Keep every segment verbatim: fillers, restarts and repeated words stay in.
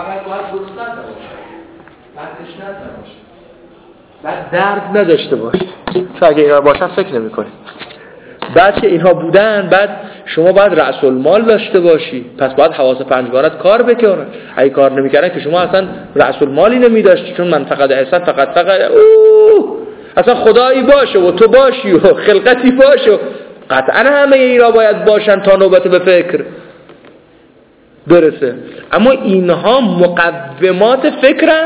اول باید گسترده باشه، بعد تشنه باشه، بعد درد نداشته باشه. چون اگه اینا باشن فکر نمی کنید. بعد که اینها بودن، بعد شما باید رأس المال داشته باشی، پس باید حواس پنجگانت کار بکنن. اگه کار نمی‌کردن که شما اصلا رأس المالی نمی‌داشتی، چون من فقط احسان فقط فقط اوه اصلا خدایی باشه و تو باشی و خلقتی باشه و قطعا همه اینا باید باشن تا نوبت به فکر برسه. اما اینها مقومات فکرن؟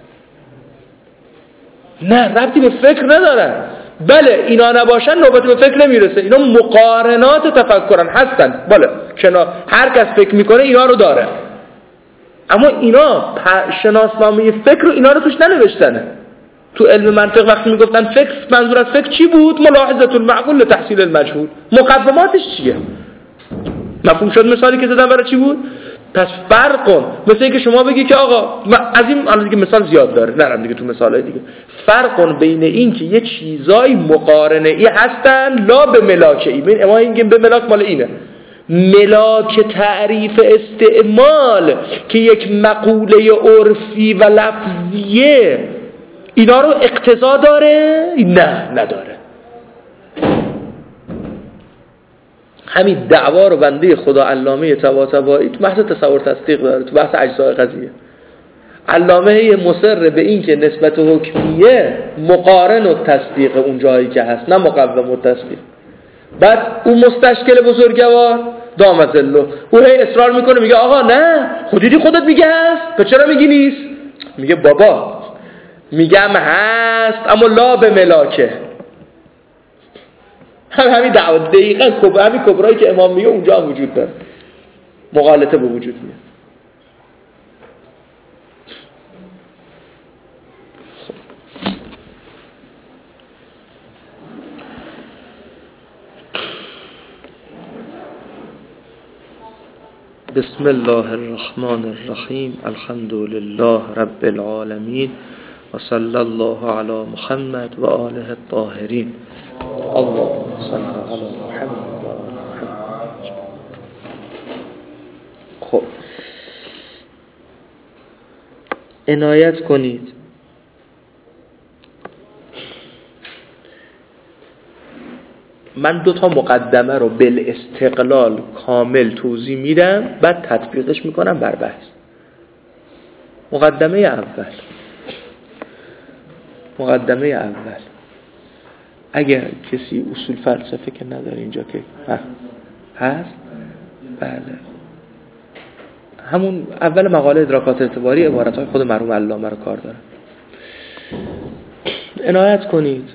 نه، ربطی به فکر ندارن. بله اینا نباشن نوبت به فکر نمیرسه. اینا مقارنات تفکرن هستن. بله کنار هر کس فکر میکنه اینا رو داره، اما اینا شناسنامه فکر رو اینا رو توش ننوشتنه. تو علم منطق وقتی میگفتن فکر، منظور از فکر چی بود؟ ملاحظه المعقول لتحصیل المجهول. مقوماتش چیه؟ مفهوم شد مثالی که زدم برای چی بود؟ پس فرق کن. مثل اینکه شما بگی که آقا از این الان دیگه مثال زیاد داره، نرم دیگه تو مثالای دیگه. فرق کن بین این که یه چیزای مقارنه ای هستن لا به ملاکه ای. ببین ما اینگه به ملاک مال اینه. ملاک تعریف استعمال که یک مقوله عرفی و لفظیه اینا رو اقتضا داره؟ نه نداره. همین دعوا رو بنده خدا علامه طباطبایی تو بحث تصور تصدیق داره، تو بحث اجزای قضیه. علامه مصر به این که نسبت حکمیه مقارن و تصدیق اون جایی که هست، نه مقوم و تصدیق. بعد اون مستشکل بزرگوار دامت الله او هی اصرار میکنه، میگه آقا نه خودی خودت میگه هست، تو چرا میگی نیست؟ میگه بابا میگم هست اما لا به ملاکه. هم همین دعوا دقیقاً کبرا همین کبرایی که امام میگه اونجا هم وجود داره، مغالطه به وجود میاد. بسم الله الرحمن الرحیم. الحمد لله رب العالمین و صلی الله علی محمد و آله الطاهرین. اللهم صل علی محمد و آل محمد. خب عنایت کنید من دو تا مقدمه رو بالاستقلال کامل توضیح میدم، بعد تطبیقش میکنم بر بحث. مقدمه اول مقدمه اول اگر کسی اصول فلسفه که نداره اینجا که هست، بله همون اول مقاله ادراکات اعتباری عبارتهای خود مرحوم علامه رو کار داره. عنایت کنید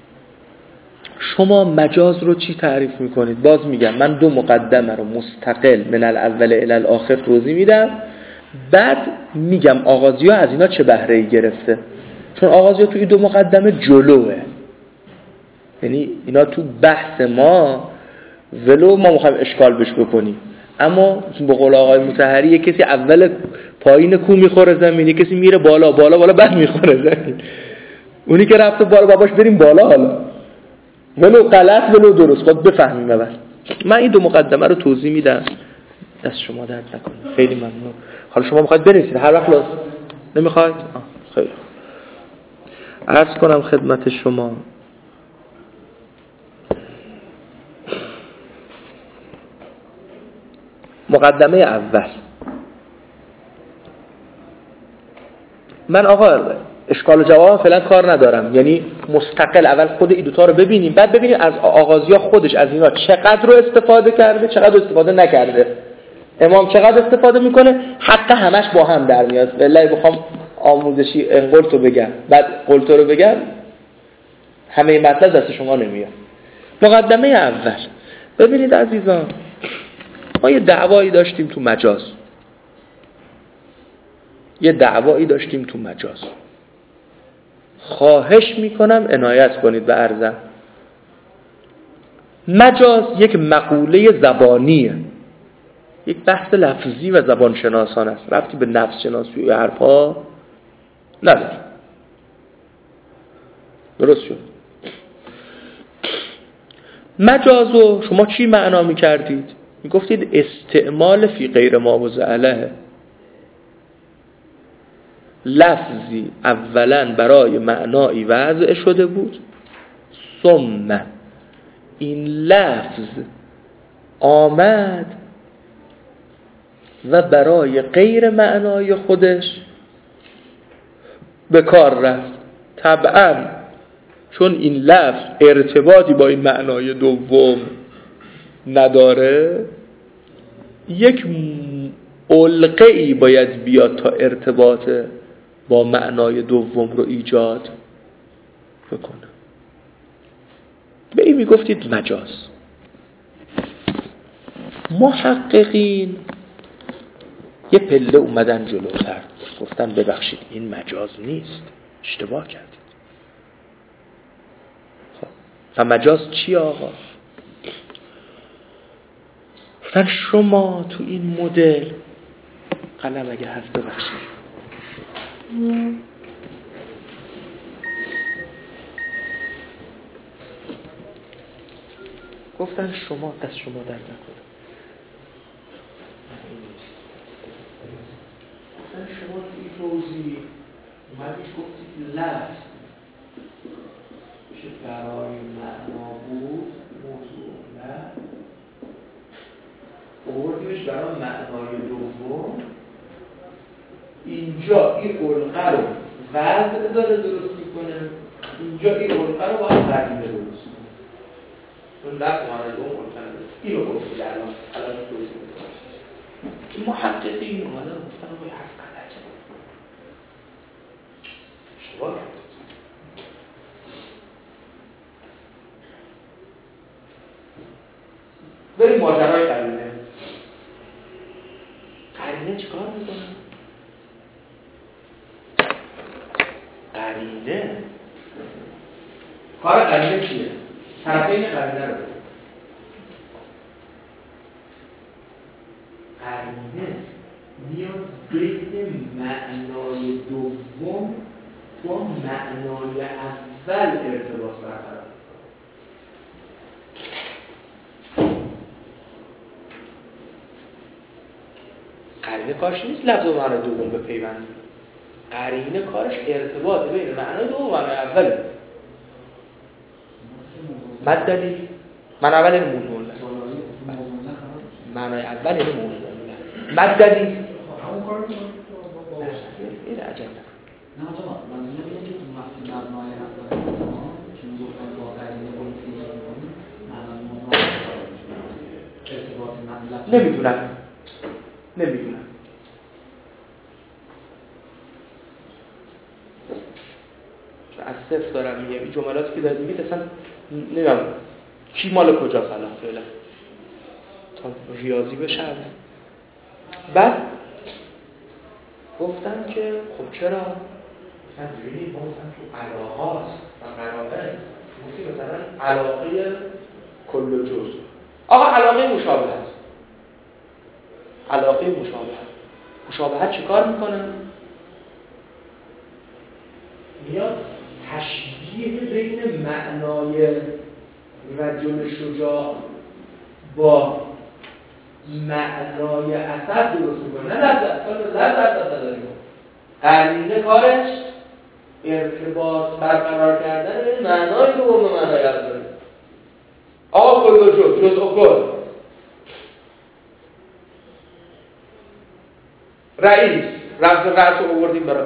شما مجاز رو چی تعریف میکنید؟ باز میگم من دو مقدمه رو مستقل من الاول الی الاخر توضیح میدم، بعد میگم آغازی ها از اینا چه بهره ای گرفته، چون آغازی ها توی دو مقدمه جلوه، یعنی اینا تو بحث ما ولو ما میخوایم اشکال بش بکنیم، اما به قول آقای مطهری یک کسی اول پایین کو میخوره زمین، یک کسی میره بالا بالا بالا بعد میخوره زمین. اونی که رفته بالا باباش بریم بالا، حالا ولو غلط ولو درست خود بفهمیم. اول من این دو مقدمه رو توضیح میدم، دست شما درد نکنه. خیلی ممنون. حالا شما میخواید بنویسید هر وقت لازم نمیخواید؟ آه خیلی. عرض کنم خدمت شما مقدمه اول. من آقا اشکال و جواب فعلا کار ندارم، یعنی مستقل اول خود این دوتا رو ببینیم، بعد ببینیم از آغازیا خودش از اینا چقدر رو استفاده کرده چقدر رو استفاده نکرده، امام چقدر استفاده میکنه، حتی همش با هم در میاد. والله بخوام آموزشی قلت رو بگم بعد قلت رو بگم همه مطلب دست شما نمیاد. مقدمه اول. ببینید عزیزان، ما یه دعوایی داشتیم تو مجاز یه دعوایی داشتیم تو مجاز خواهش میکنم عنایت کنید به عرضم. مجاز یک مقوله زبانیه، یک بحث لفظی و زبان شناسان است، ربطی به نفس شناسی و حرفا نداره. درست شد؟ مجازو شما چی معنا میکردید؟ میگفتید استعمال فی غیر ما و زعله. لفظی اولا برای معنایی وضع شده بود، ثم این لفظ آمد و برای غیر معنای خودش به کار رفت. طبعا چون این لفظ ارتباطی با این معنای دوم نداره، یک علقه‌ای باید بیاد تا ارتباط با معنای دوم رو ایجاد بکنه. به این میگفتید مجاز. محققین یه پله اومدن جلوتر، گفتن ببخشید این مجاز نیست، اشتباه کردید. خب و مجاز چی آقا؟ گفتن شما تو این مدل، قلم اگه هست ببخشید، گفتن شما دست شما در نکنه، گفتن شما توی توضیح اومدید گفتید لفظ که برای معنا بود موضوع لفظ آوردیمش برای معنای دوم، اینجا این علقه رو وضع داره درست میکنه، اینجا این علقه رو باید قدیمه درست کنه. اون لفظ معنای دوم علقه نداره. اینو گفتید الان الان توضیح میکنم. این محققین اومدن گفتن باید حرف قدر اشتباه کرد. بریم ماجرای قرینه. قرینه چیکار میکنه؟ قرینه کار قرینه چیه؟ طرفین قرینه رو قرینه میاد بین معنای دوم با معنای اول ارتباط برقرار. قرینه کارش نیست لفظ و معنای دوم به پیوند. قرینه کارش ارتباط بین معنای دوم و معنای اوله. مد دلیل معنی اول این موضوع معنای اول این موضوع مد دلیل همون کار میکنه این عجب نه آقا منظور اینه که تو وقتی مبنای اول ما که میگفتن با قرینه با فیزیک میکنیم معنای موضوع ارتباط مطلب نمیدونم نمیدونم از صفر دارم میگم این جملاتی که دارید میگید اصلا نمیدونم کی مال کجاست الان فعلا تا ریاضی بشه. بعد گفتن که خب چرا مثلا ببینید ما مثلا تو علاقات و قرائن گفتیم مثلا علاقه کل و جز. آقا علاقه مشابه است، علاقه مشابه مشابهت چی کار میکنه؟ میاد تشبیه بین معنای رجل شجاع با معنای اسد درست میکنه. نه لفظ اصلا لفظ اصلا نداریم. قرینه کارش ارتباط برقرار کردن بین معنای دوم و معنای اول. آقا کل و جز جز و کل رئیس رمز رأس رو آوردیم برای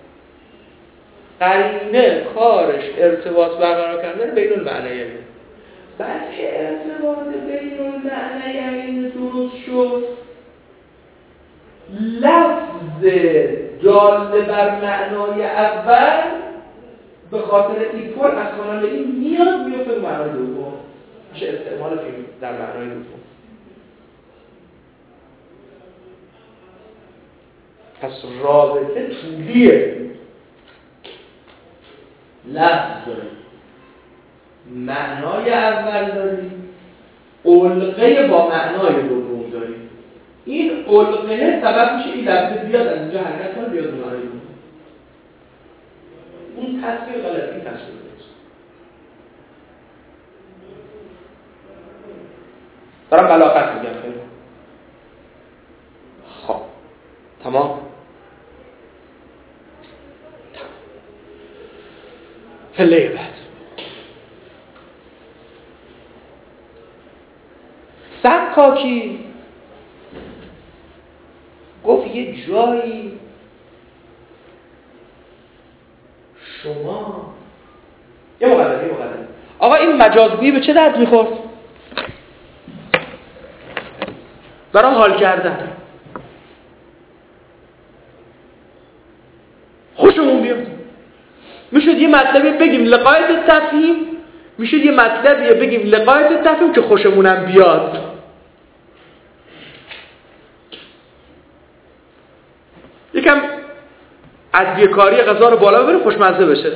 قرینه کارش ارتباط برقرار کردن بین المعنیین. بعد که ارتباط بین المعنیین درست شد لفظ دال بر معنای اول به خاطر ایکول از کانال این میاد میفته به معنای دوم میشه استعمال فیلم در معنای دوم. پس رابطه طولیه. لفظ داریم، معنای اول داریم، علقه با معنای دوم داریم. این علقه سبب میشه این لفظ بیاد از اینجا حرکت کنه بیاد معنای دوم. اون تصویر غلط، این تصویر نیست. دارم بلاغت میگم خیلی. خب تمام. پله بعد سکاکی گفت یه جایی شما یه مقدمه یه مقدمه آقا این مجازگویی به چه درد میخورد؟ برای حال کردن خوشمون بیاد. میشد یه مطلبی بگیم لقایت تفهیم، میشد یه مطلبی بگیم لقایت تفهیم که خوشمونم بیاد. یکم از بیکاری غذا رو بالا ببره خوشمزه بشه.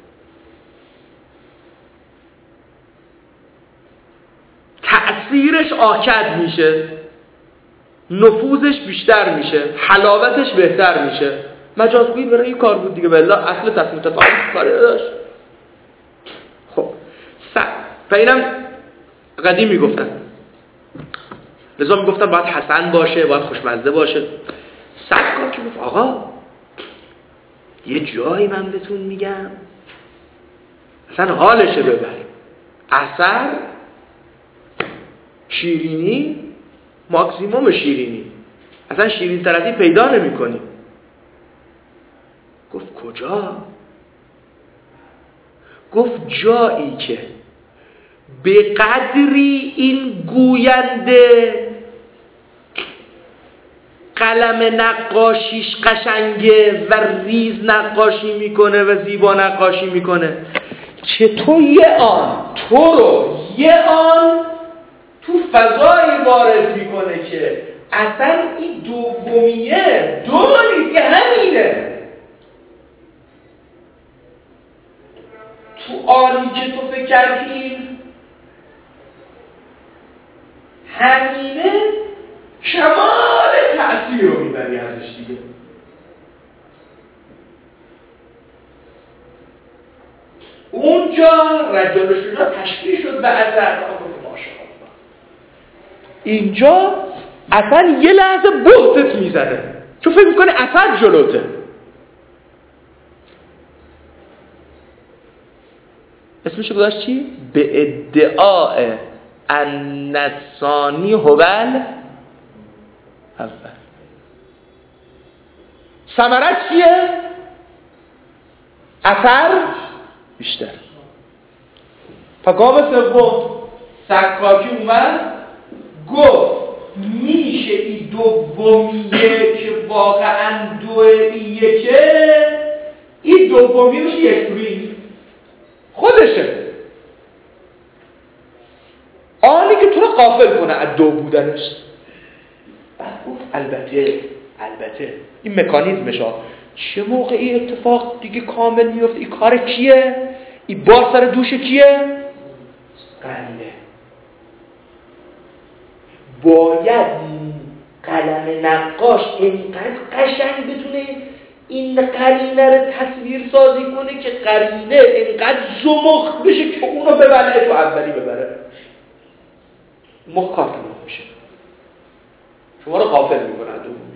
تأثیرش آکد میشه، نفوذش بیشتر میشه، حلاوتش بهتر میشه. مجازگویی برای این کار بود دیگه، والله اصل تصمیم تفاهم کاری داشت. خب و اینم قدیم میگفتن، لذا میگفتن باید حسن باشه، باید خوشمزه باشه. سکاکی که گفت آقا یه جایی من بهتون میگم اصلا حالشه ببریم، اثر شیرینی ماکسیموم شیرینی، اصلا شیرین تر از این پیدا نمی کنی. گفت کجا؟ گفت جایی که به قدری این گوینده قلم نقاشیش قشنگه و ریز نقاشی میکنه و زیبا نقاشی میکنه که تو یه آن تو رو یه آن تو فضایی وارد میکنه که اصلا این دومیه دومی که همینه. تو آنی که تو فکر کردی همینه، کمال تأثیر رو میبری ازش دیگه. اونجا رجال شجاع تشبیه شد به اثر. ماشاءالله اینجا اصلا یه لحظه بغضت میزنه چون فکر میکنه اثر جلوته. اسمش گذاشت چی؟ به ادعاء ان الثانی هوال اول. ثمرت چیه؟ اثر بیشتر. فقام سوم سکاکی اومد گفت میشه این دومیه که واقعا دوه ایه که این دومی میشه یک روی خودشه، آنی که تو رو غافل کنه از دو بودنش. بعد گفت البته البته این مکانیزمش ها چه موقعی اتفاق دیگه کامل میفته؟ این کار کیه؟ این بار سر دوش کیه؟ قرینه. باید قلم نقاش اینقدر قشنگ بتونه این قرینه رو تصویر سازی کنه که قرینه اینقدر زمخ بشه که اونو ببره تو اولی ببره. مخ کار تمام میشه، شما رو غافل میکنه از دومی.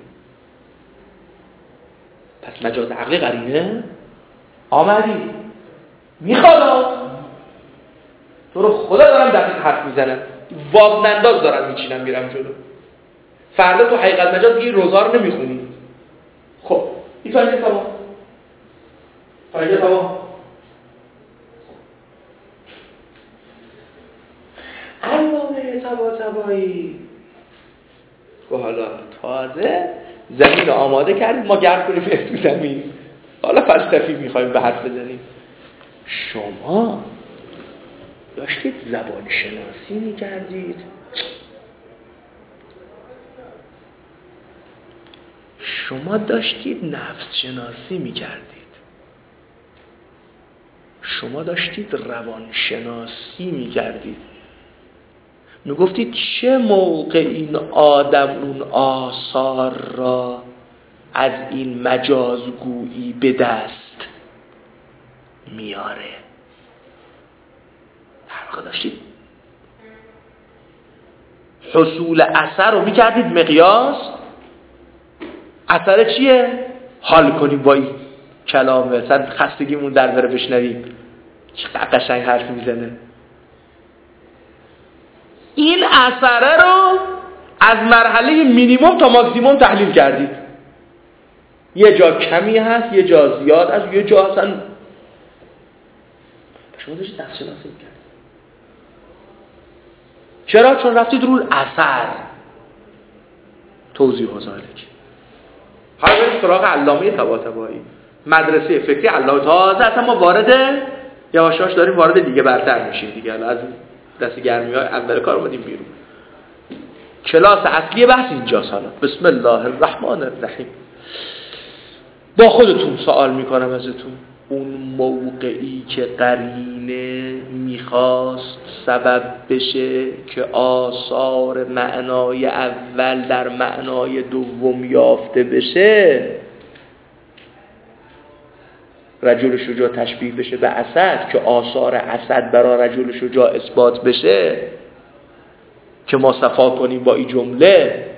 پس مجاز عقلی قرینه آمدی میخواد تو رو خدا دارم دقیق حرف میزنم، واب ننداز دارم میچینم میرم جلو. فردا تو حقیقت مجاز دیگه روزا رو نمیخونی. خب این تا اینجا تمام، تا اینجا تمام. علامه طباطبایی که حالا تازه زمین رو آماده کردیم ما گرد کنیم تو زمین، حالا فلسفی میخوایم به حرف بزنیم. شما داشتید زبان شناسی میکردید، شما داشتید نفس شناسی میکردید، شما داشتید روان شناسی میکردید. میگفتید چه موقع این آدم اون آثار را از این مجازگویی به دست میاره. در واقع داشتید حصول اثر رو میکردید مقیاس. اثر چیه؟ حال کنیم با این کلام، مثلا خستگیمون در بره بشنویم. چقدر قشنگ حرف میزنه. این اثره رو از مرحله مینیمم تا ماکسیمم تحلیل کردید. یه جا کمی هست، یه جا زیاد هست، یه جا اصلا شما داشتید نقش شناسی می‌کردید. چرا؟ چون رفتید رو اثر. توضیح و ذالک. حالا بریم سراغ علامه طباطبایی، مدرسه فکری علامه. تازه اصلا ما وارد یواش یواش داریم وارد دیگه برتر میشیم دیگه. از دست گرمی‌های اول کار اومدیم بیرون. کلاس اصلی بحث اینجاست. حالا بسم الله الرحمن الرحیم. با خودتون سوال میکنم ازتون، اون موقعی که قرینه میخواست سبب بشه که آثار معنای اول در معنای دوم یافته بشه، رجل شجاع تشبیه بشه به اسد که آثار اسد برای رجل شجاع اثبات بشه، که ما صفا کنیم با این جمله،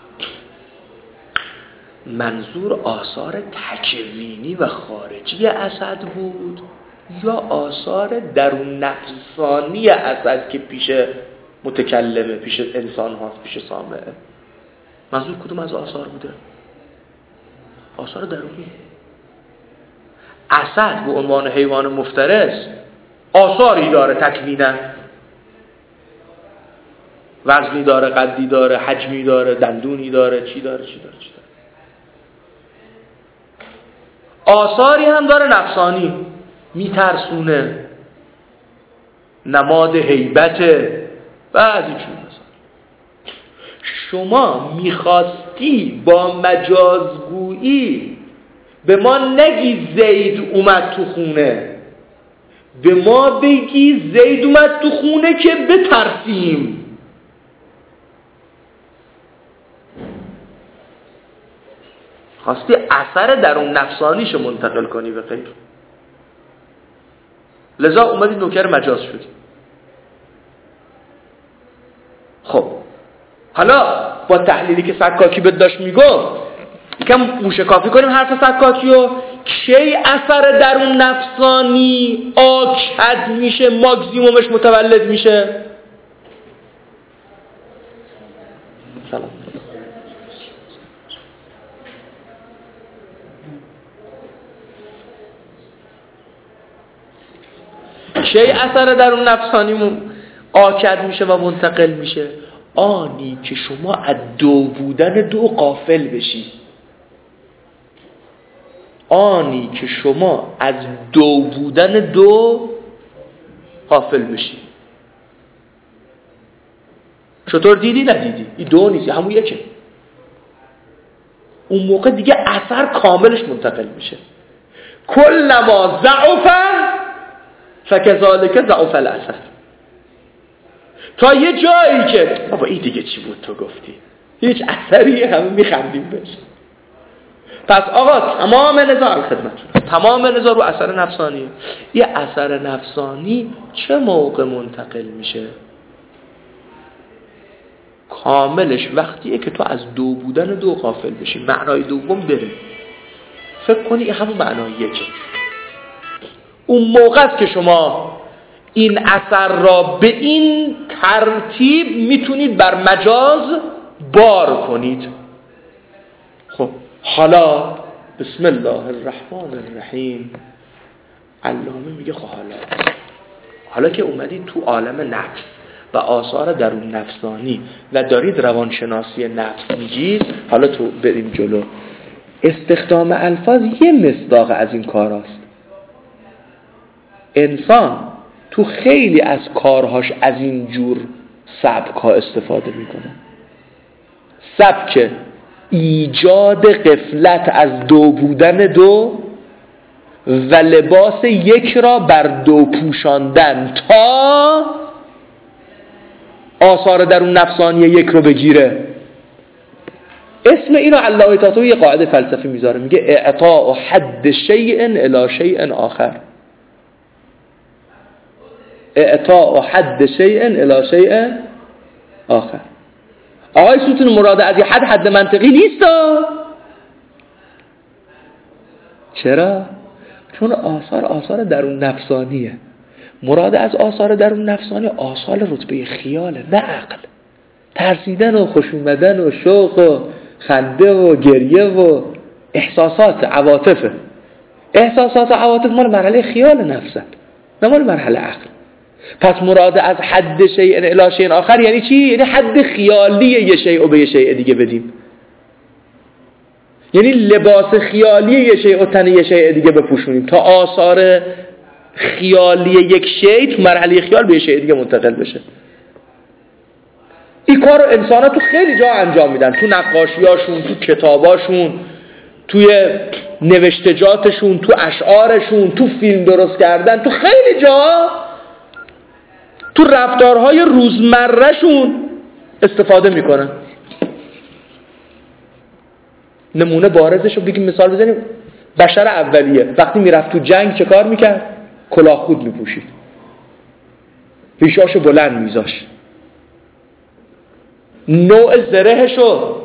منظور آثار تکوینی و خارجی اسد بود یا آثار درون نفسانی اسد که پیش متکلمه، پیش انسان هاست، پیش سامعه؟ منظور کدوم از آثار بوده؟ آثار درونی. اسد به عنوان حیوان مفترس آثاری داره تکوینا، وزنی داره، قدی داره، حجمی داره، دندونی داره، چی داره چی داره چی داره. آثاری هم داره نفسانی، میترسونه، نماد هیبته، بعضی چون مثلا. شما میخواستی با مجازگویی به ما نگی زید اومد تو خونه، به ما بگی زید اومد تو خونه که بترسیم. خواستی اثر درون نفسانیشو منتقل کنی به غیر، لذا اومدی نوکر مجاز شدی. خب حالا با تحلیلی که سکاکی بهت داشت میگم یکم موشکافی کنیم حرف سکاکیو. کی اثر درون نفسانی آکد میشه، ماکسیمومش متولد میشه؟ سلام. کی اثر درون نفسانیمون آکد میشه و منتقل میشه؟ آنی که شما از دو بودن دو غافل بشی. آنی که شما از دو بودن دو غافل بشی. چطور دیدی؟ ندیدی، این دو نیست، همون یکه. اون موقع دیگه اثر کاملش منتقل میشه. کلما ضعف فکذالک ضعف الاثر. تا یه جایی که بابا این دیگه چی بود تو گفتی، هیچ اثری، همه میخندیم بهش. پس آقا تمام نزاع خدمتتون، تمام نزاع رو اثر نفسانی. یه اثر نفسانی چه موقع منتقل میشه؟ کاملش وقتیه که تو از دو بودن دو غافل بشی، معنای دوم بره، فکر کنی همون معنای یکه. اون موقع است که شما این اثر را به این ترتیب میتونید بر مجاز بار کنید. خب حالا بسم الله الرحمن الرحیم. علامه میگه خب حالا حالا که اومدید تو عالم نفس و آثار درون نفسانی و دارید روانشناسی نفس میگید، حالا تو بریم جلو. استخدام الفاظ یه مصداق از این کاراست. انسان تو خیلی از کارهاش از این جور سبک ها استفاده میکنه. سبک ایجاد غفلت از دو بودن دو و لباس یک را بر دو پوشاندن تا آثار درون نفسانی یک رو بگیره. اسم اینو علامه طاطاوی یه قاعده فلسفی میذاره، میگه اعطاء حد شیء الی شیء آخر. اعطاء حد شیء الی شیء آخر. آقای سوتون مراد از حد حد منطقی نیست. چرا؟ چون آثار آثار درون نفسانیه. مراد از آثار درون نفسانی آثار رتبه خیاله، نه عقل. ترسیدن و خوش اومدن و شوق و خنده و گریه و احساسات عواطفه. احساسات و عواطف مال مرحله خیال نفسه، نه مال مرحله عقل. پس مراد از حد شیء الی شیء آخر یعنی چی؟ یعنی حد خیالی یه شیء و به یه شیء دیگه بدیم. یعنی لباس خیالی یه شیء و تن یه شیء دیگه بپوشونیم تا آثار خیالی یک شیء تو مرحله خیال به یه شیء دیگه منتقل بشه. این کار رو انسان ها تو خیلی جا انجام میدن، تو نقاشیاشون، تو کتاباشون، توی نوشتجاتشون، تو اشعارشون، تو فیلم درست کردن، تو خیلی جا تو رفتارهای روزمرهشون استفاده میکنن. نمونه بارزش رو بگیم، مثال بزنیم. بشر اولیه وقتی میرفت تو جنگ چه کار میکرد؟ کلاه خود میپوشید، ریشاشو بلند میذاشت، نوع زرهشو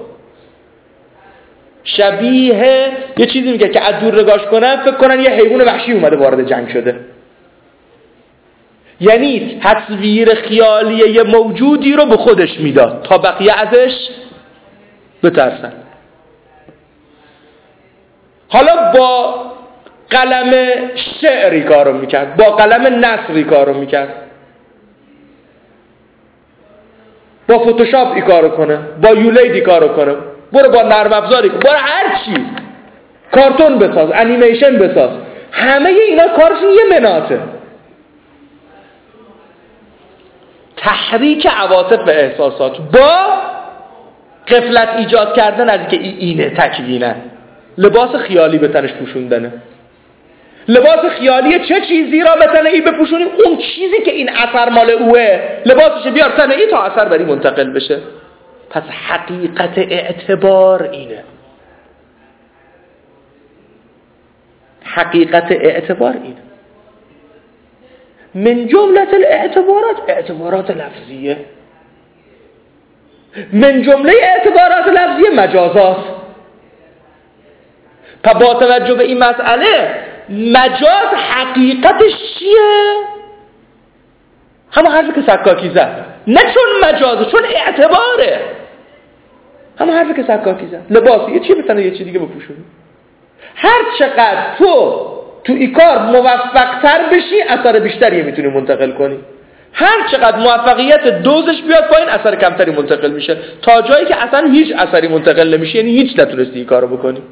شبیه یه چیزی میگه که از دور نگاش کنن فکر کنن یه حیوان وحشی اومده وارد جنگ شده. یعنی تصویر خیالی یه موجودی رو به خودش میداد تا بقیه ازش بترسن. حالا با قلم شعری کارو میکرد، با قلم نثری کارو میکرد، با فتوشاپ ای کارو کنه، با یولید ای کارو کنه، برو با نرم افزاری، برو هر چی، کارتون بساز، انیمیشن بساز، همه اینا کارشون یه مناطه. تحریک عواطف و احساسات با غفلت ایجاد کردن از که اینه تکوینه، لباس خیالی به تنش پوشوندنه. لباس خیالی چه چیزی را به تن ای بپوشونیم؟ اون چیزی که این اثر مال اوه، لباسش بیار تن ای تا اثر بری منتقل بشه. پس حقیقت اعتبار اینه. حقیقت اعتبار اینه. من جمله الاعتبارات اعتبارات لفظیه، من جمله اعتبارات لفظیه مجازات. پس با توجه به این مسئله مجاز حقیقتش چیه؟ همون حرفی که سکاکی زد، نه چون مجازه، چون اعتباره. همون حرفی که سکاکی زد، لباسی یه چی بتنه یه چی دیگه بپوشونی. هر چقدر تو تو این کار موفق‌تر بشی اثر بیشتری میتونی منتقل کنی. هر چقدر موفقیت دوزش بیاد پایین اثر کمتری منتقل میشه، تا جایی که اصلا هیچ اثری منتقل نمیشه، یعنی هیچ نتونستی این کارو بکنی.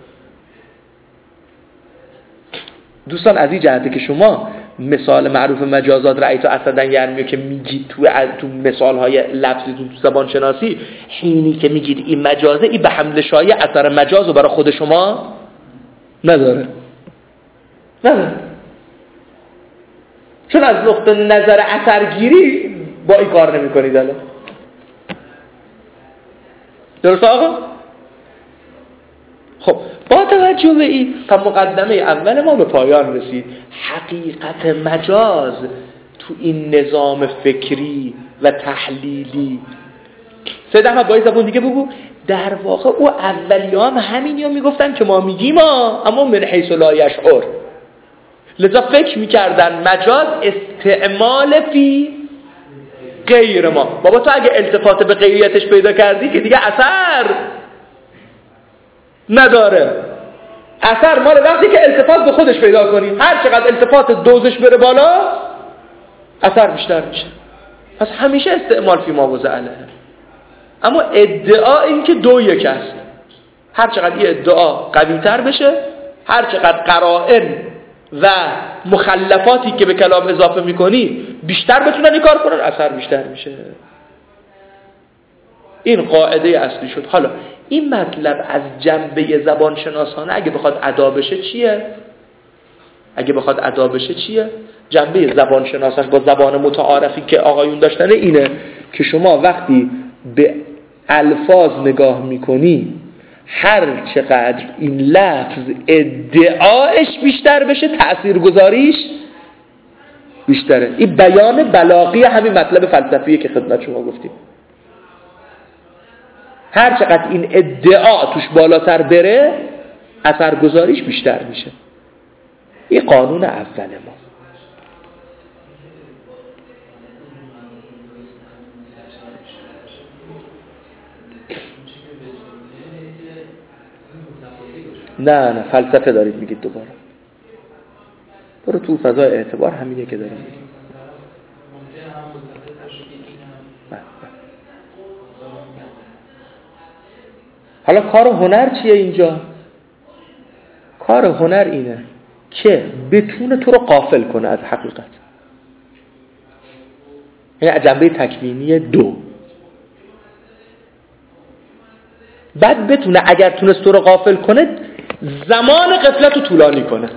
دوستان از این جهته که شما مثال معروف مجازات رأیتو اسدن یعنی که میگید تو تو مثالهای لفظی تو زبان شناسی، حینی که میگید این مجازه، این به حمل شایع اثر مجاز رو برای خود شما نداره. نداره. چون از نقطه نظر اثرگیری با این کار نمی کنید. الان درست آقا؟ خب با توجه به این تا مقدمه اول ما به پایان رسید. حقیقت مجاز تو این نظام فکری و تحلیلی سه دفعه باید زبون دیگه بگو. در واقع او اولیان همینی ها میگفتن که ما میگیم ها، اما من حیث لا یشعر. لذا فکر میکردن مجاز استعمال فی غیر ما. بابا تو اگه التفات به غیریتش پیدا کردی که دیگه اثر نداره. اثر مال وقتی که التفات به خودش پیدا کنی. هر چقدر التفات دوزش بره بالا اثر بیشتر میشه. پس همیشه استعمال فی ما وضعله. اما ادعا این که دو یک است. هر چقدر این ادعا قوی تر بشه، هر چقدر قرائن و مخلفاتی که به کلام اضافه میکنی بیشتر بتونن این کار کنن، اثر بیشتر میشه. این قاعده اصلی شد. حالا این مطلب از جنبه زبان شناسانه اگه بخواد ادا بشه چیه؟ اگه بخواد ادا بشه چیه؟ جنبه زبان شناسانه با زبان متعارفی که آقایون داشتن اینه که شما وقتی به الفاظ نگاه میکنی هر چقدر این لفظ ادعاش بیشتر بشه تأثیرگذاریش بیشتره. این بیان بلاغی همین مطلب فلسفیه که خدمت شما گفتیم. هر چقدر این ادعا توش بالاتر بره اثرگذاریش بیشتر میشه. این قانون اول ما. نه نه فلسفه دارید میگید دوباره. برو تو فضای اعتبار همینه که داریم میگیم. حالا کار هنر چیه اینجا؟ کار هنر اینه که بتونه تو رو غافل کنه از حقیقت. یعنی جنبه تکوینی دو. بعد بتونه اگر تونست تو رو غافل کنه زمان غفلت رو طولانی کنه.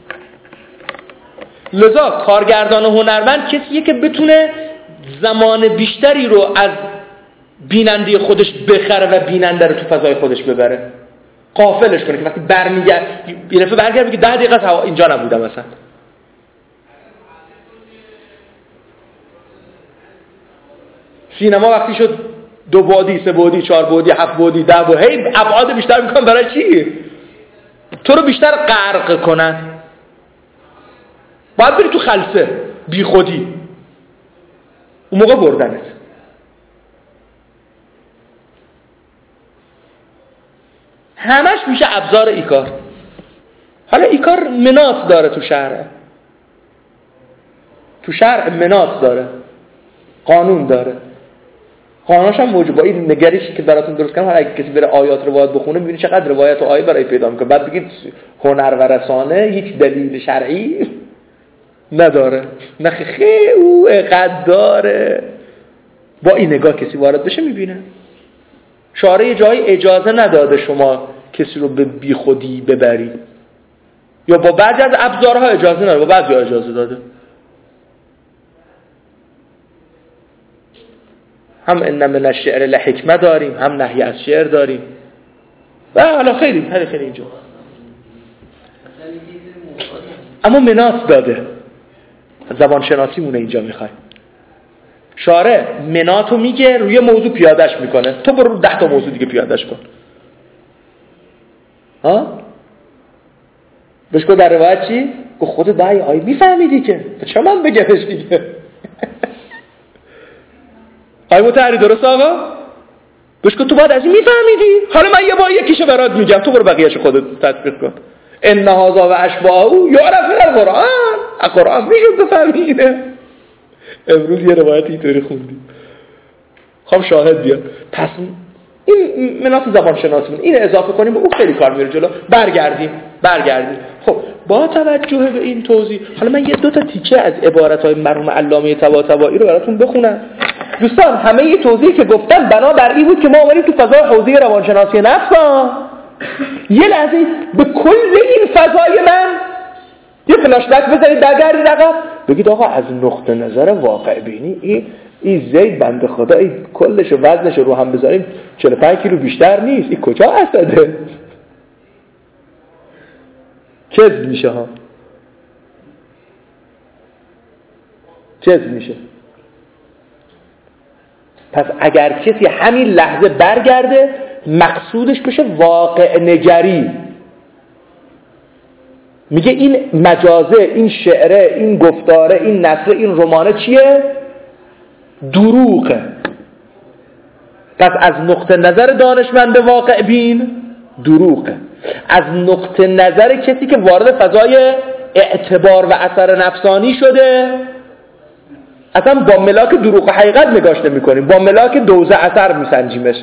لذا کارگردان هنرمند کسیه که بتونه زمان بیشتری رو از بیننده خودش بخره و بیننده رو تو فضای خودش ببره، غافلش کنه که وقتی برمیگرد یه دفعه برگرد بگه ده دقیقه هوا اینجا نبودم مثلا. سینما وقتی شد دو بعدی، سه بعدی، چهار بعدی، هفت بعدی، ده بعدی، هی ابعاد بیشتر میکنن. برای چی؟ تو رو بیشتر غرق کنن. باید بری تو خلسه بی خودی، اون موقع بردنت. همش میشه ابزار ایکار. حالا ایکار مناط داره تو شرع، تو شرع مناط داره، قانون داره. قانونش هم موجب با این نگریشی که براتون درست کنم. اگه کسی بره آیات روایت بخونه میبینی چقدر روایت و آیه برای پیدا میکنه. بعد بگید هنر و رسانه هیچ دلیل شرعی نداره. نخی خیلی او اقدر داره. با این نگاه کسی وارد بشه میبینه شارع یه جایی اجازه نداده شما کسی رو به بی خودی ببری، یا با بعضی از ابزارها اجازه نداده، با بعضی اجازه داده. هم ان من الشعر لحکمه داریم، هم نهی از شعر داریم و حالا خیلی خیلی خیلی اینجا. اما مناط داده. زبان شناسی مونه اینجا میخوای. شارع مناتو میگه روی موضوع پیادش میکنه، تو برو ده تا موضوع دیگه پیادش کن. ها؟ بهش گفت در روایت چی؟ گفت خود دعی آی میفهمیدی که چه من بگمش دیگه. آی متحری درست آقا؟ بهش گفت تو باید از این میفهمیدی، حالا من یه بار یکیشو برات میگم، تو برو بقیه‌شو خودت تطبیق کن. ان هذا و اشباهه یعرف القرآن. القرآن میشه بفهمیده. امروز یه روایت اینطوری خوندیم. خب شاهد بیاد. پس این مناط زبان شناسی این اضافه کنیم به اون خیلی کار میره جلو. برگردیم برگردیم خب با توجه به این توضیح حالا من یه دو تا تیکه از عبارت‌های مرحوم علامه طباطبایی رو براتون بخونم. دوستان همه این توضیحی که گفتم بنا بر این بود که ما اومدیم تو فضای حوزه روانشناسی نفس یه لحظه به کل این فضای من یه فلاشبک بزنید، برگردید عقب، بگید آقا از نقطه نظر واقع بینی این این زید بنده خدا این کلش و وزنش رو هم بذاریم چهل و پنج کیلو بیشتر نیست، این کجا اسده؟ کذب میشه ها، کذب میشه. پس اگر کسی همین لحظه برگرده مقصودش بشه واقع نگری، میگه این مجازه، این شعره، این گفتاره، این نثر، این رمانه چیه؟ دروغه. پس از نقطه نظر دانشمند واقع بین دروغه. از نقطه نظر کسی که وارد فضای اعتبار و اثر نفسانی شده اصلا با ملاک دروغ و حقیقت نگاش نمی‌کنیم، با ملاک دوزه اثر میسنجیمش.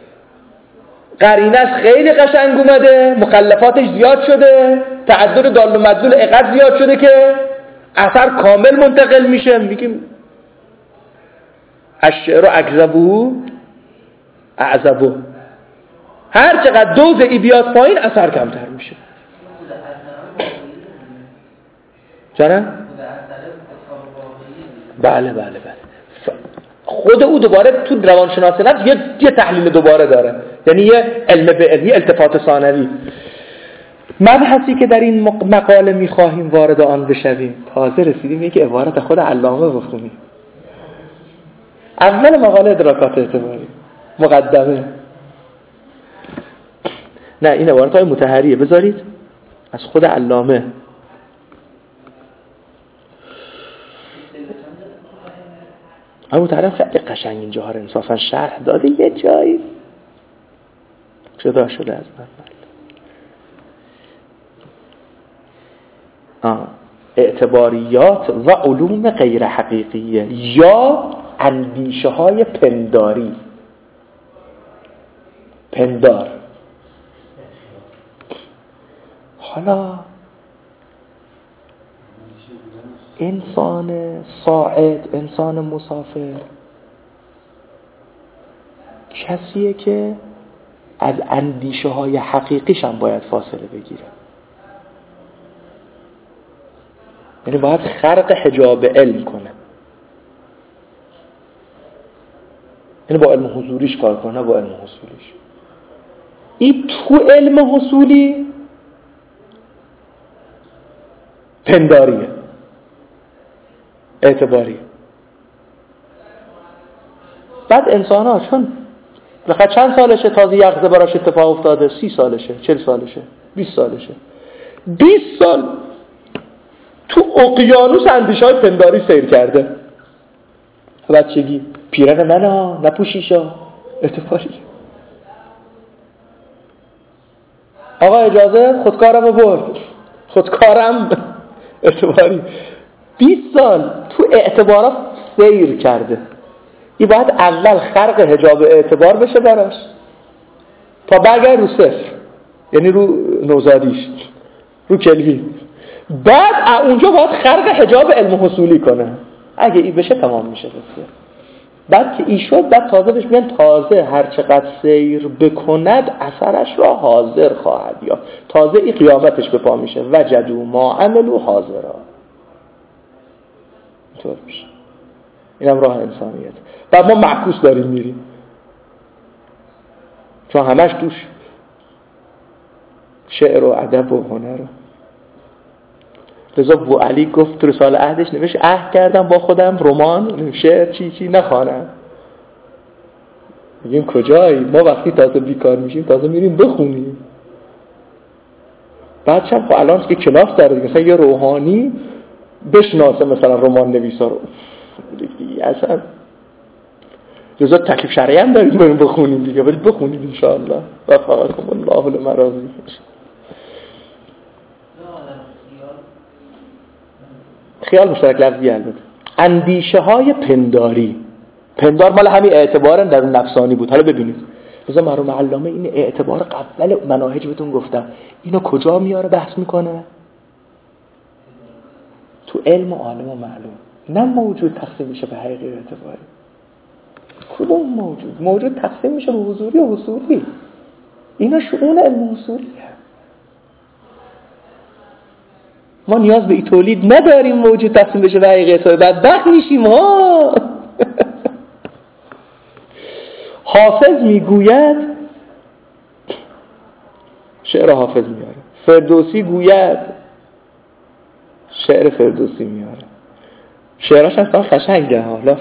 قرینش خیلی قشنگ اومده، مخلفاتش زیاد شده، تعدد دال و مدلول اقد زیاد شده که اثر کامل منتقل میشه. میگیم الشعر اکذبو اعذبو، هر چقدر دوز ای بیاد پایین اثر کمتر میشه. چرا؟ بله بله بله. خود او دوباره تو روانشناسی نفس یه, یه تحلیل دوباره داره، یعنی یه علم به علمی التفات ثانوی. مبحثی که در این مقاله میخواهیم وارد آن بشویم، تازه رسیدیم یک عبارت خود علامه بخونیم. اول مقاله ادراکات اعتباری مقدمه. نه این عبارت های مطهریه، بذارید از خود علامه. اما مطهری خیلی قشنگ اینجاها رو انصافا شرح داده، یه جایی جدا شده از من. اعتباریات و علوم غیر حقیقیه یا اندیشه های پنداری. پندار. حالا انسان صاعد، انسان مسافر کسیه که از اندیشه های حقیقیش هم باید فاصله بگیره. یعنی باید خرق حجاب علم کنه، یعنی با علم حضوریش کار کنه، با علم حصولیش. این تو علم حصولی پنداریه، اعتباریه. بعد انسان ها چون بخاطر چند سالشه تازه یغزه براش اتفاق افتاده، سی سالشه، چل سالشه، بیست سالشه، بیست سال تو اقیانوس اندیشه‌های پنداری سیر کرده. بچگی پیرن من ها نپوشیشا، اعتباری. آقا اجازه خودکارم برد، خودکارم اعتباری. بیست سال تو اعتبارات سیر کرده. این باید اول خرق حجاب اعتبار بشه براش تا برگرد رو صفر، یعنی رو نوزادیش، رو کلوین. بعد اونجا باید خرق حجاب علم حصولی کنه. اگه این بشه تمام میشه بسیار. بعد که این شد بعد تازه بهش میگن تازه هر چقدر سیر بکند اثرش را حاضر خواهد یا تازه این قیامتش به پا میشه. وجدوا ما عملوا حاضرا. اینطور میشه. اینم راه انسانیت. بعد ما معکوس داریم میریم چون همش توش شعر و ادب و هنر. لذا بو علی گفت تو رساله عهدش نوشت عهد کردم با خودم رمان شعر چی چی نخوانم. میگیم کجایی؟ ما وقتی تازه بیکار میشیم تازه میریم بخونیم. بعد چند خب الان که کلاس داره مثلا یه روحانی بشناسه مثلا رمان نویسا رو دیگه اصلا. لذا تکلیف شرعی هم داریم بریم بخونیم دیگه، برید بخونید انشاءالله. وفقکم الله لما راضی. خیال مشترک لفظی البته. اندیشه های پنداری، پندار مال همین اعتبار در نفسانی بود. حالا ببینید مثلا مرحوم علامه این اعتبار قبل مناهج بهتون گفتم اینو کجا میاره بحث میکنه؟ تو علم و عالم و معلوم. نه موجود تقسیم میشه به حقیقی اعتباری. کدوم موجود؟ موجود تقسیم میشه به حضوری و حصولی. اینا شؤون علم حصولیه. ما نیاز به این تولید نداریم موجود تقسیم بشه به حقیقی اعتباری. بدبخت میشیم ها. حافظ میگوید، شعر حافظ میاره، فردوسی گوید، شعر فردوسی میاره. شعراش اصلا قشنگه. حالا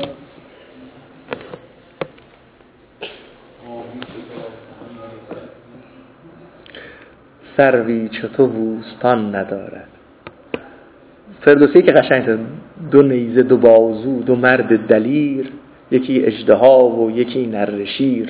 سروی چطور بوستان ندارد. فردوسی که قشنگه، دو نیزه دو بازو دو مرد دلیر، یکی اژدها و یکی نره شیر.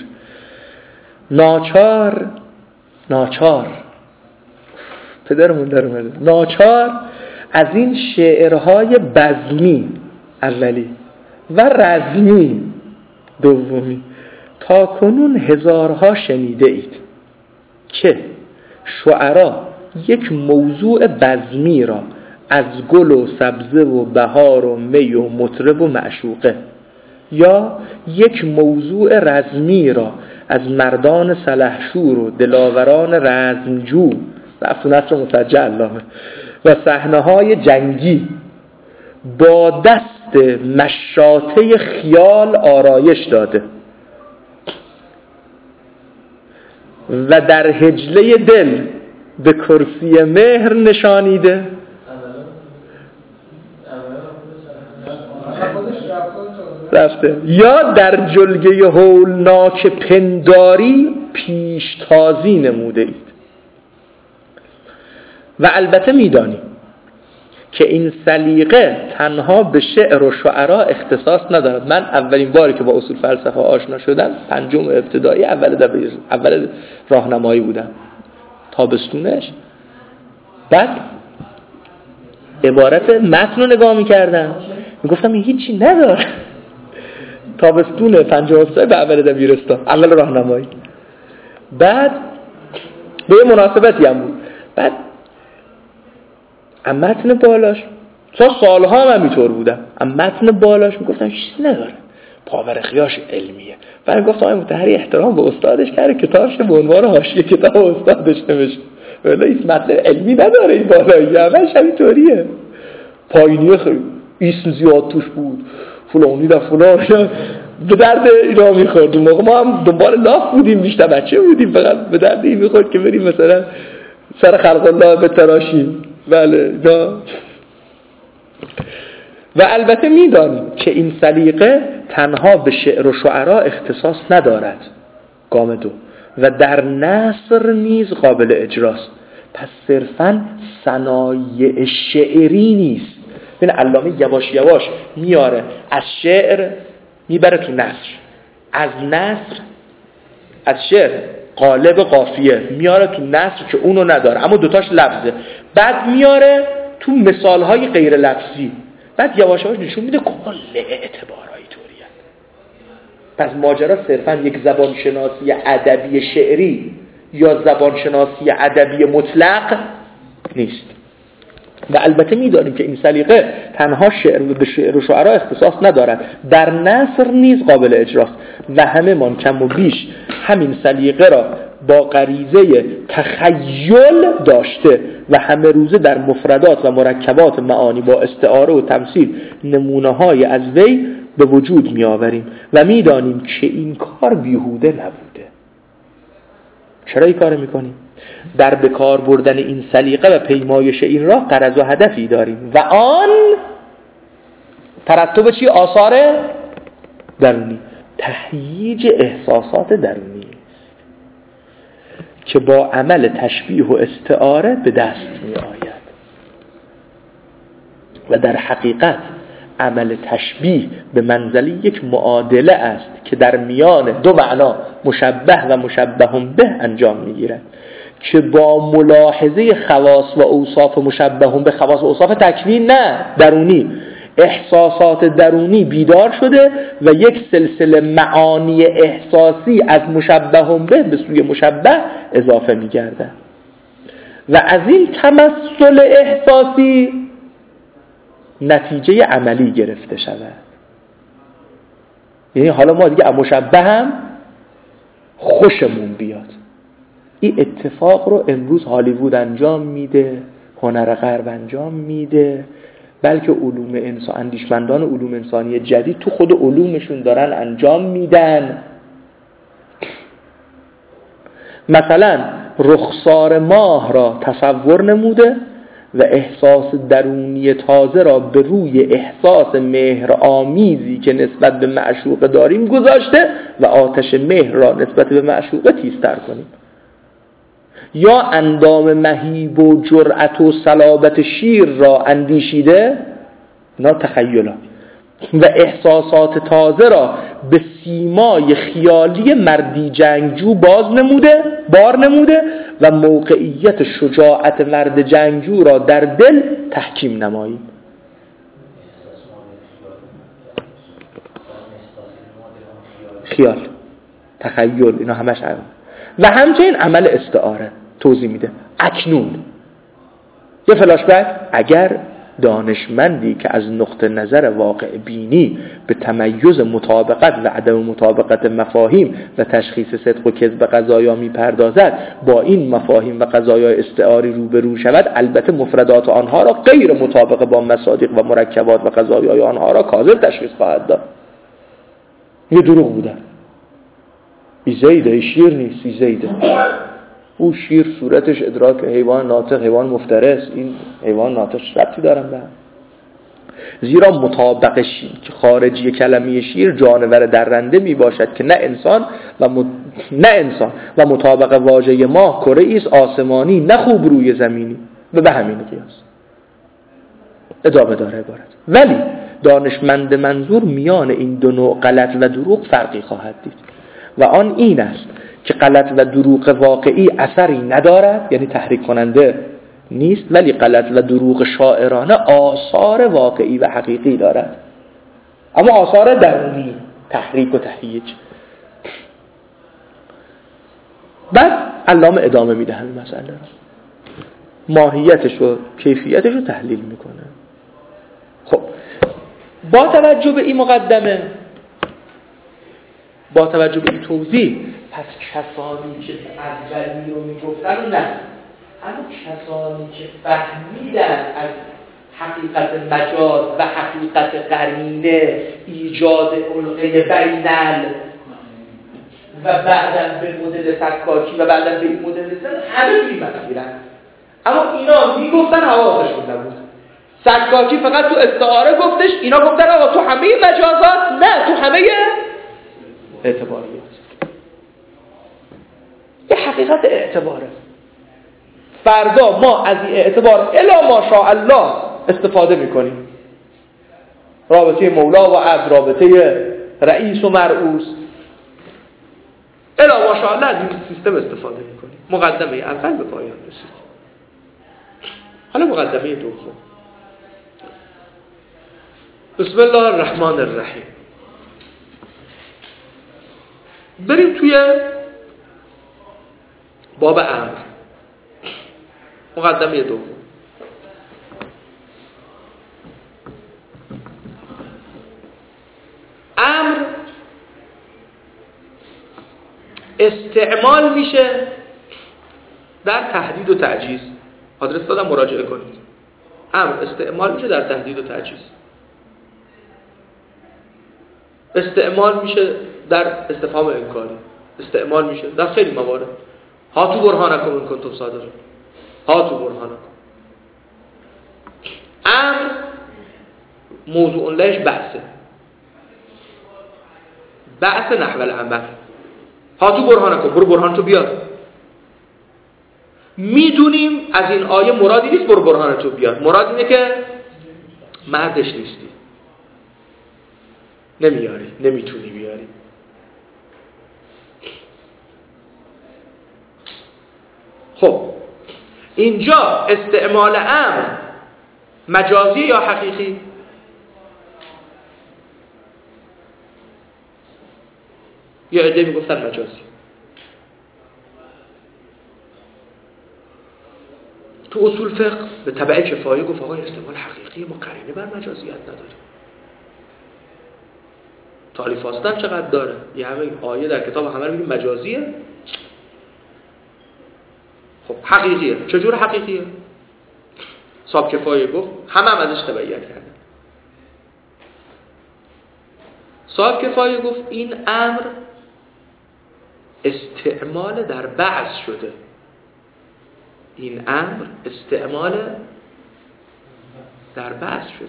ناچار ناچار پدرمون در اومده ناچار از این شعرهای بزمی اولی و رزمی دومی تا کنون هزارها شنیده اید که شعرا یک موضوع بزمی را از گل و سبزه و بهار و می و مطرب و معشوقه یا یک موضوع رزمی را از مردان سلحشور و دلاوران رزمجو رفت و نصر مسجع علامه و صحنه‌های جنگی با دست مشاطه خیال آرایش داده و در حجله دل به کرسی مهر نشانیده. رفته یا در جلگه هولناک پنداری پیشتازی نموده اید. و البته میدانیم که این سلیقه تنها به شعر و شعرا اختصاص ندارد. من اولین باری که با اصول فلسفه آشنا شدم پنجم ابتدایی اول دبیر اول راهنمایی بودم تابستونش. بعد عبارت متن رو نگاه میکردم میگفتم این هیچی نداره. تابستون پنجاه و سه به اول دبیرستان، اول راهنمایی. بعد به مناسبتی هم بود. بعد ام متن بالاش تا سالها هم همینطور بودم، ام متن بالاش میگفتم چیزی نداره، پاورقیاش علمیه. بعد گفتم آقای مطهری احترام به استادش کرده، کتابش به عنوان حاشیه کتاب استادش نوشته، ولی این متن علمی نداره، این بالایی همش همینطوریه. پایینی خیلی اسم زیاد توش بود، فلانی در فلان، به درد اینا میخورد. موقع ما هم دنبال لاف بودیم، بیشتر بچه بودیم، فقط به درد این میخورد که بریم مثلا سر خلق الله به تراشیم. بله نه. و البته میدانیم که این سلیقه تنها به شعر و شعرا اختصاص ندارد، گام دو، و در نثر نیز قابل اجراست. پس صرفاً صنایع شعری نیست. ببین علامه یواش یواش میاره از شعر میبره تو نثر، از نثر از شعر قالب قافیه میاره تو نثر که اونو نداره اما دوتاش لفظه، بعد میاره تو مثالهای غیر لفظی، بعد یواش یواش نشون میده کل اعتبارهای طوریه. پس ماجرا صرفا یک زبانشناسی ادبی شعری یا زبانشناسی ادبی مطلق نیست. و البته میدانیم که این سلیقه تنها شعر و به شعر و شعرا اختصاص ندارد، در نثر نیز قابل اجراست و همه من کم و بیش همین سلیقه را با غریزه تخیل داشته و همه روزه در مفردات و مرکبات معانی با استعاره و تمثیل نمونه‌های از وی به وجود می آوریم و می دانیم که این کار بیهوده نبوده. چرا این کار می کنیم؟ در بکار بردن این سلیقه و پیمایش این را غرض و هدفی داریم و آن ترتب چی؟ آثار درونی، تهییج احساسات درونی که با عمل تشبیه و استعاره به دست می آید. و در حقیقت عمل تشبیه به منزله یک معادله است که در میان دو معنا مشبه و مشبه به انجام می گیرد که با ملاحظه خواص و اوصاف مشبه به خواص و اوصاف تکوین نه درونی، احساسات درونی بیدار شده و یک سلسله معانی احساسی از مشبه به به سوی مشبه اضافه می گرده و از این تمثل احساسی نتیجه عملی گرفته شود. یعنی حالا ما دیگه مشبه هم خوشمون بیاد. این اتفاق رو امروز هالیوود انجام میده، هنر غرب انجام میده، بلکه علوم انسان اندیشمندان علوم انسانی جدید تو خود علومشون دارن انجام میدن. مثلا رخسار ماه را تصور نموده و احساس درونی تازه را به روی احساس مهر آمیزی که نسبت به معشوق داریم گذاشته و آتش مهر را نسبت به معشوق تیزتر کنیم. یا اندام مهیب و جرأت و صلابت شیر را اندیشیده، اینا تخیلات، و احساسات تازه را به سیمای خیالی مردی جنگجو باز نموده بار نموده و موقعیت شجاعت مرد جنگجو را در دل تحکیم نماییم. خیال، تخیل، اینا همش عمل. و همچنین عمل استعاره توضیح میده. اکنون یه فلاش بک، اگر دانشمندی که از نقطه نظر واقع بینی به تمیز مطابقت و عدم مطابقت مفاهیم و تشخیص صدق و کذب قضایا میپردازد با این مفاهیم و قضایای استعاری روبرو شود، البته مفردات آنها را غیر مطابق با مصادیق و مرکبات و قضایای آنها را کاذب تشخیص خواهد داد. یه دروغ بودن. ایزیده، شیر نیست، ایزیده. او شیر صورتش ادراک حیوان ناطق، حیوان مفترس، این حیوان ناطق ربطی دارن به هم. زیرا مطابق شیر که خارجی کلمه شیر جانور درنده می باشد که نه انسان و مد... نه انسان و مطابق واژه ماه کره ایست آسمانی نه خوب روی زمینی و به همین قیاس ادامه داره عبارت. ولی دانشمند منظور میان این دو نوع غلط و دروغ فرقی خواهد دید و آن این است که غلط و دروغ واقعی اثری ندارد، یعنی تحریک کننده نیست، ولی غلط و دروغ شاعرانه آثار واقعی و حقیقی دارد، اما آثار درونی، تحریک و تهییج. بعد علامه ادامه میده همین مسئله رو، ماهیتش و کیفیتش رو تحلیل میکنه. خب با توجه به این مقدمه، با توجه به این توضیح، پس کسانی که اجلی رو میگفتن نه، اما کسانی که فهمیدن از حقیقت مجاز و حقیقت قرینه ایجاد علقه بینل و بعداً به مدل سکاکی و بعداً به این مدل رسیدن، همه می‌پذیرن. اما اینا میگفتن حواسشون نبود. سکاکی فقط تو استعاره گفتش، اینا گفتن آقا تو همه مجازات، نه تو همه اعتباریات. یه حقیقت اعتباره. فردا ما از این اعتبار الا ماشاءالله استفاده میکنیم. رابطه مولا و عبد، رابطه رئیس و مرعوس، الا ماشاءالله از این سیستم استفاده میکنیم. مقدمه اول به پایان رسید. حالا مقدمه دوم. بسم الله الرحمن الرحیم. بریم توی باب امر. مقدمه دوم. امر استعمال میشه در تهدید و تعجیز. آدرس دادم مراجعه کنید. امر استعمال میشه در تهدید و تعجیز. استعمال میشه در استفهام انکاری. استعمال میشه در خیلی موارد. ها تو برهانکم ان کنتم صادقین. ها تو برهانکم. امر موضوع لهش بحثه. بحث نحو العمل. ها تو برهانکم، برو برهان تو بیار. میدونیم از این آیه مرادی نیست برو برهان تو بیار. مراد اینه که مردش نیستی، نمیاری، نمیتونی بیاری. خب اینجا استعمال امر مجازی یا حقیقی؟ یا عده میگفتن مجازی. تو اصول فقه به تبع کفایه گفت آقای استعمال حقیقی ما قرینه بر مجازیت نداریم. تالیف آستن چقدر داره؟ یه همه آیه در کتاب همه رو میگیم مجازیه. خب حقیقیه. چجور حقیقیه؟ صاحب کفایه گفت همه هم ازش تبعیت کردن. صاحب کفایه گفت این امر استعمال در بعض شده. این امر استعمال در بعض شده.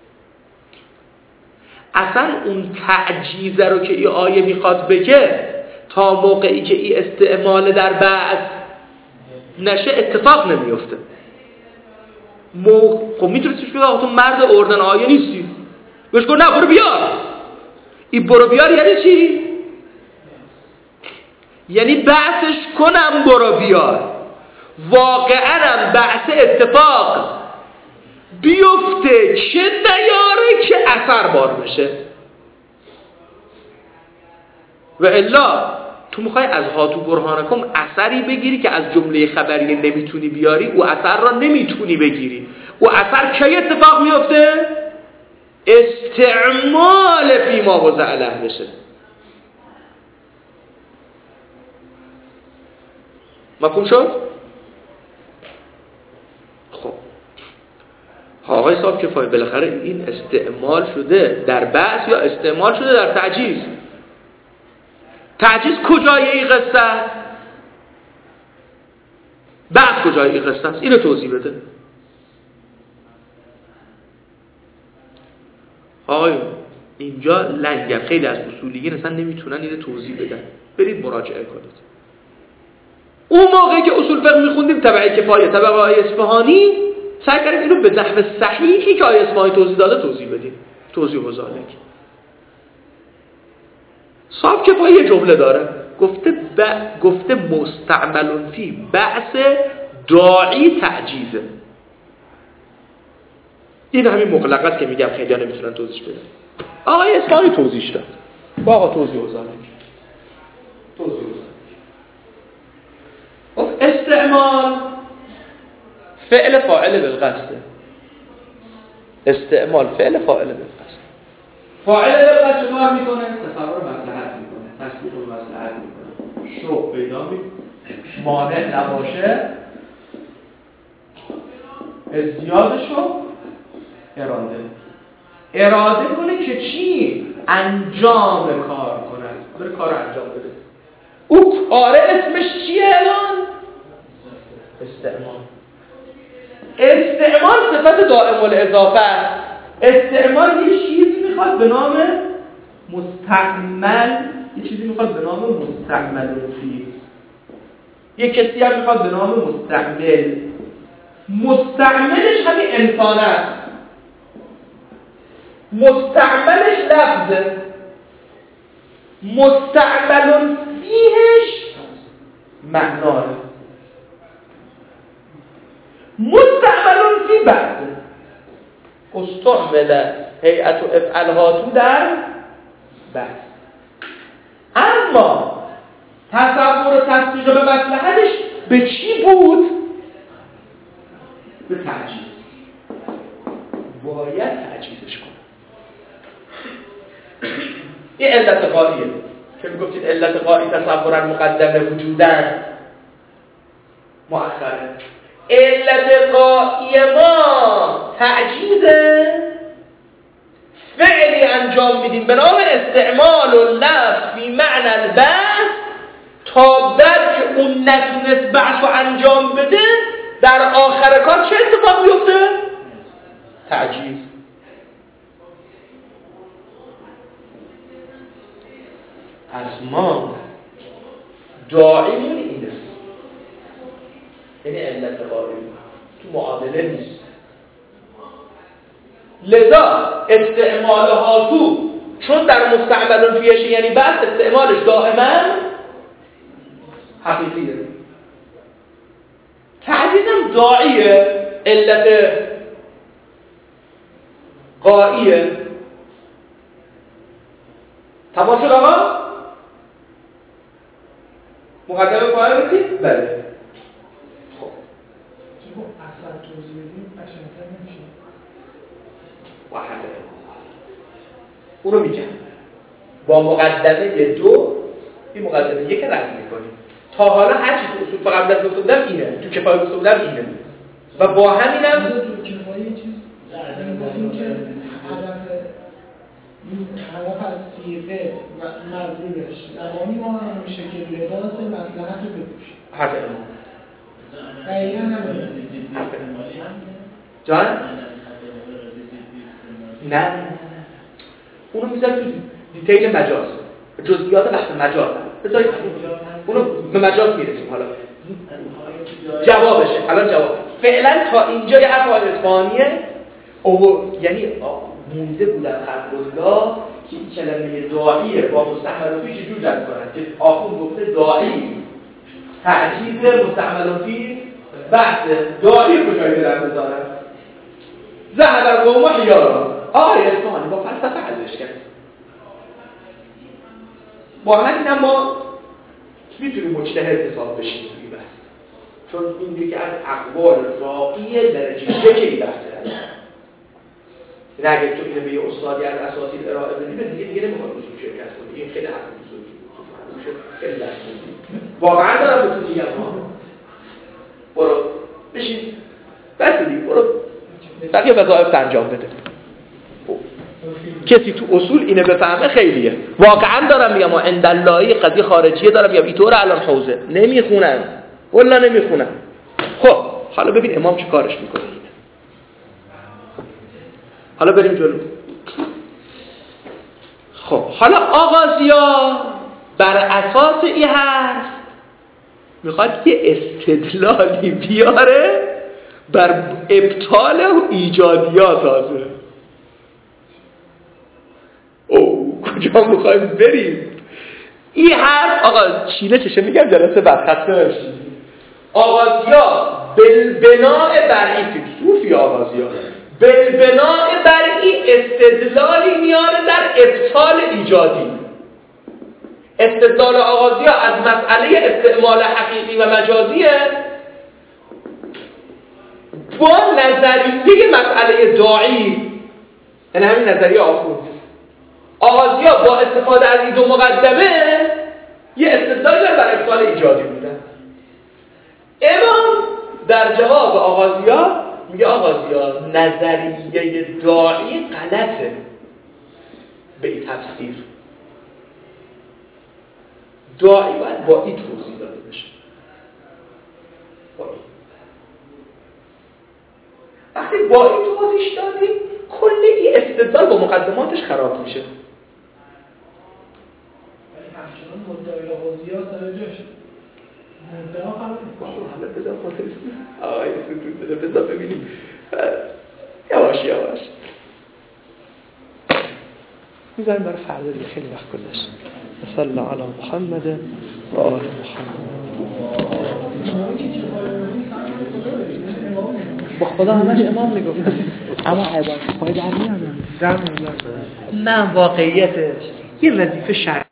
اصلا اون تعجیزه رو که این آیه میخواد بگه تا موقعی که این استعمال در بعض نشه اتفاق نمیفته. مو... خب میتونی چیش بگه آقا تو مرد اردن آیه نیستی، بهش گفت نه برو بیار. این برو بیار یعنی چی؟ یعنی بحثش کنم برو بیار. واقعا بحث اتفاق بیفته چه نیاره که اثر بار بشه. و الا تو میخوای از هاتو برهانکم اثری بگیری که از جمله خبری نمیتونی بیاری، او اثر را نمیتونی بگیری. او اثر کی اتفاق میفته؟ استعمال فی ما وضع له بشه. مفهوم شد؟ خب آقای صاحب کفایه بالاخره این استعمال شده در بحث یا استعمال شده در تعجیز؟ تعجیز کجای این قصه است؟ بعد کجای این قصه است؟ اینو توضیح بده. آقای اینجا لنگر خیلی از اصولیین اصلا نمیتونن اینو توضیح بدن. برید مراجعه کنید. اون موقعی که اصول فقه میخوندیم تبع کفایه، تبع آیه اصفهانی، سعی کردیم اینو به نحو صحیحی که آیه اصفهانی توضیح داده توضیح بدیم. توضیح و ذالک. صاحب کفایه یه جمله داره، گفته ب... گفته مستعملون فی بحث داعی تعجیزه. این همین مغلقات که میگم خیلی ها نمیتونن توضیح بدن. آقای اصفهانی توضیح داد. با آقا توضیح اوزانه توضیح اوزانه استعمال فعل فاعل بالقصد. استعمال فعل فاعل بالقصد. فاعل بالقصد کار میکنه، تصور مصلحت میکنه، تصدیق مصلحت میکنه، شوق پیدا میکنه، مانع نباشه، ازدیادشو اراده اراده کنه که چی؟ انجام کار کنه، بره کار انجام بده. او کاره اسمش چیه الان؟ استعمال. استعمال صفت دائم الاضافه است. استعمال یه چیزی میخواد به نام مستعمل، یه چیزی میخواد به نام مستعمل فیه، یه کسی هم میخواد به نام مستعمل. مستعملش همین انسان است، مستعملش لفظه، مستعمل فیهش معناه. مستعمل فی بعد استعمل هیئت و افعالها تو در بعد. اما تصور و تصدیق به مصلحتش به چی بود؟ به تعجیز. باید تعجیزش کنه. این علت قائیه که میگفتید علت قائی تصورا مقدمه وجودن مؤخره. علت قائی ما تعجیزه، فعلی انجام میدیم به نام استعمال و لفظ فی معنی البحث تا بعد که اون نتونست بحث رو انجام بده در آخر کار چه اتفاق میفته؟ تعجیز. از ما داعیمون اینه، یعنی علت قائم تو معادله نیست. لذا استعمالها تو چون در مستعمل فیهش یعنی بعد استعمالش دائما حقیقیه. تعجیزم داعیه، علت قائیه. تمام شد آقا؟ مقدمه فاعل رسید؟ بله. خب چون اصلا توضیح بدیم قشنگ‌تر نمیشه. واحده اونو میگم با مقدمه دو این مقدمه یک رد میکنیم. تا حالا هر چی تو اصول فقط دست گفتم اینه، تو کفایه گفتم اینه و با همینم تو کفایه چیز گفتیم که هدف این هدف از صیغه و مضمونش زمانی ما میشه که لباس مصلحت رو بپوشه. حرف امام دقیقا همینه جان؟ نه اونو میذارم تو دیتیل مجاز، جزئیات بحث مجاز بذارید اونو به مجاز میرسیم. حالا جوابشه، الان جواب فعلا تا اینجا یه حرف آقای اصفهانیه او یعنی مونده بود از خلق الله که این کلمه داعیه با مستعمل فیه چجور جمع کنن که آخون گفته داعی تعجیز مستعمل فیه بحث داعی رو کجایی در بذارن ذهب القوم حیارا. آقای اصفهانی با فلسفه حلش کرد. با همین هم ما میتونیم مجتهد حساب بشیم توی بحث، چون این دیگه از اقوال راقی درجه یکی بحثه. این اگه تو اینو به یه استادی از اساسی ارائه بدیم دیگه دیگه نمیخواد اصول شرکت کنی. این خیلی حرف اصول میشه، خیلی درس میدیم. واقعا دارم بهتون میگم ها برو بشین بس دیگه برو بقیه وظایف انجام بده. کسی تو اصول اینو بفهمه خیلیه. واقعا دارم میگم ما عند اللهی قضیه خارجیه دارم میگم اینطور الان حوزه نمیخونن والله نمیخونن. خب حالا ببین امام چه کارش میکنه. حالا بریم جلو. خب حالا آغازیا بر اساس این حرف میخواد یه استدلالی بیاره بر ابطال و ایجادیات تازه. او کجا میخوایم بریم؟ این حرف آقا چینه چشه میگم جلسه بعد خسته باشید. آغازیا بالبناء بر این صوفی آغازی ها بالبناء بر این استدلالی میاره در ابطال ایجادی. استدلال آغازی ها از مسئله استعمال حقیقی و مجازیه با نظریه مسئله داعی، یعنی همین نظریه آخوند. آغازی ها با استفاده از این دو مقدمه یه استدلال در ابطال ایجادی بودن. امام در جواب آغازی ها میگه آغازی ها نظریه داعی غلطه به این تفسیر. داعی باید با این توضیح داده بشه. با این. وقتی با این توضیح دادیم کل این استدلال با مقدماتش خراب میشه. ولی همچنان مدعای آغازی ها سر جاشه. مدعا خراب میشه. حالا بذار خاطر آقای ستون بده بذار ببینیم. یواش یواش میذاریم برای فردا دیگه، خیلی وقت گذشت. صلی الله علی محمد و آل محمد. با خدا همش امام میگفت، اما عبادت پای در میادم. نه واقعیتش یه وظیفه شرعی